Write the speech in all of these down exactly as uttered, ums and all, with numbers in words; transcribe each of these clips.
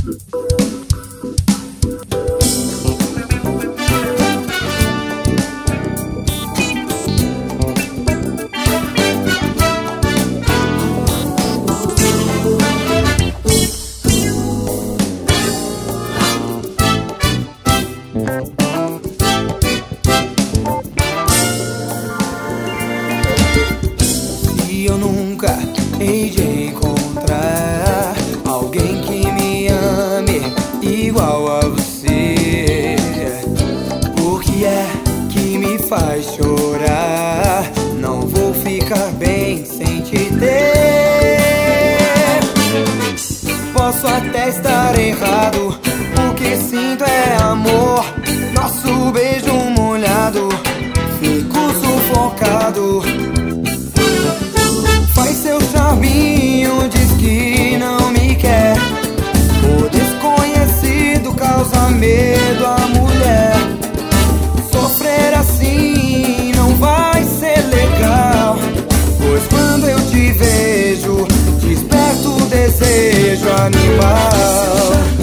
E eu nunca hei de encontrar alguém que me ame igual a você. O que é que me faz chorar? Não vou ficar bem sem te ter. Posso até estar errado, o que sinto é amor. Nosso beijo molhado, fico sufocado. Faz seu charminho, diz que não me quer. O desconhecido causa medo à mulher. Sofrer assim não vai ser legal, pois quando eu te vejo, desperto o desejo animal.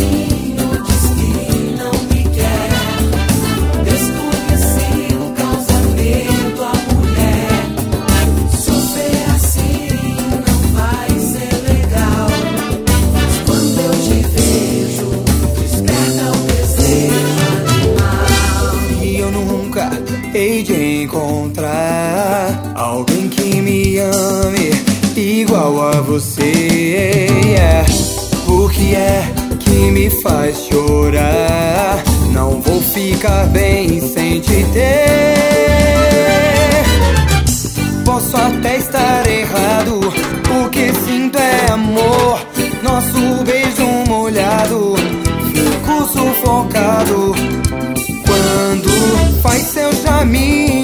Hei de encontrar alguém que me ame igual a você. Yeah. O que é que me faz chorar? Não vou ficar bem sem te ter. Posso até estar errado, o que sinto é amor. Nosso beijo molhado, fico sufocado. Quando faz seu caminho,